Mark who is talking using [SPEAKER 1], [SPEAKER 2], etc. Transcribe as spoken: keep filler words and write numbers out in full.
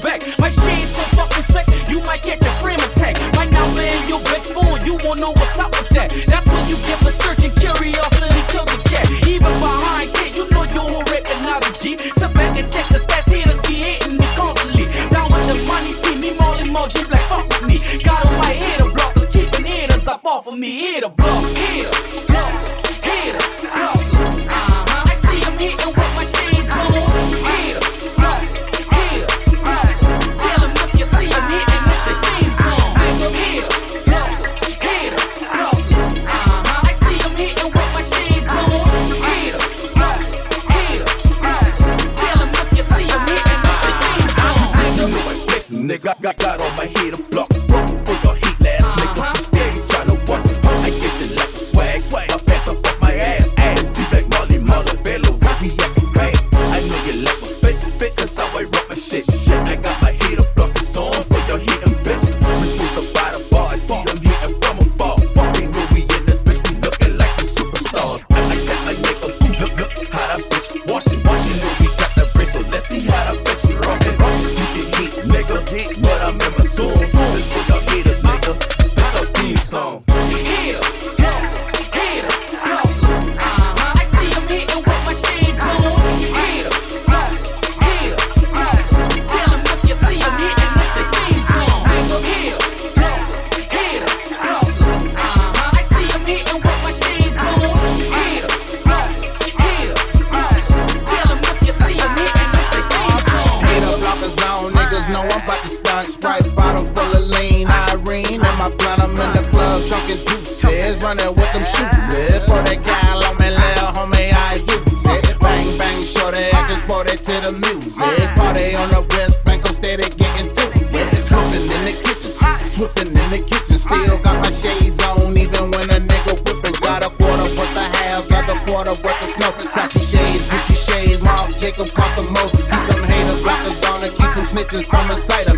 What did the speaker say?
[SPEAKER 1] back. My shade so fucking sick, you might catch a frame attack. Might not land your bitch phone, you won't know what's up with that. That's when you get the search and curiosity kill the cat. Even behind kid, you know you whole ripping out a G. Sit back and check the stats, haters be hating me constantly. Down with the money team, me molly more G black fuck with me. Got on my head a block, cause keeping haters up off of me. Hit a block, hit a block, hit a block. Uh-huh. I see him hitting with my shades on. Hit a block, hit a block. Tell him if you see him hitting, that's the theme song. Hit a block, hit a block. Uh-huh. I see him hitting with my shades on. Hit a block, hit a block. Tell him if you see him hitting, that's the theme song.
[SPEAKER 2] You know I'm flexing, nigga. Got, got on my head a block. Rock for your heat last niggas be steady tryna walk. I get shit like a swag, swag. I pass up off my ass, ass. G-Black Molly, Mother Bello, we actin' bad. I know you like my fit, fit, cause how I rock my shit. Shit, I got my head a block. It's on for your hitting bitch. We push up by the bar, I see them hitting from afar. They know we in this bitch, we looking like some superstars. I like that, I make a boom, look, look, how that bitch watching, watching. Know we got that wrist, so let's see how that bitch rockin'. You can hit, nigga, hit, but I'm in my zone. This for your haters, nigga. This our theme song.
[SPEAKER 1] Hit a block, hit a block. Uh-huh. I see him hitting with my shades on. Hit a block, hit a block. Tell him if you see him hitting, that's the theme song. Hit a block, hit a block. Uh-huh. I see him hitting with my shades on. Hit a block, hit a block. Tell him if you see him hitting, that's the theme song.
[SPEAKER 3] Hater blockers on, niggas know I'm about to stunt. Sprite bottle full of lean, Irene. And my blunt, I'm in the club, chunking juices. Running with them shooters. For that gal on me, little homie, I use it. Bang, bang, shorty, I just brought it to the music. Party on the west bank, I'm steady getting to it. Swiffin' in the kitchen, swiffin' in the kitchen. Still got my shades on, even when a nigga whippin'. Got a quarter worth of half, got a quarter worth of snow. Sachi shades, Gucci shades, Marc Jacob, pop the most. Keep them hater blockers on and keep them snitches from the sight of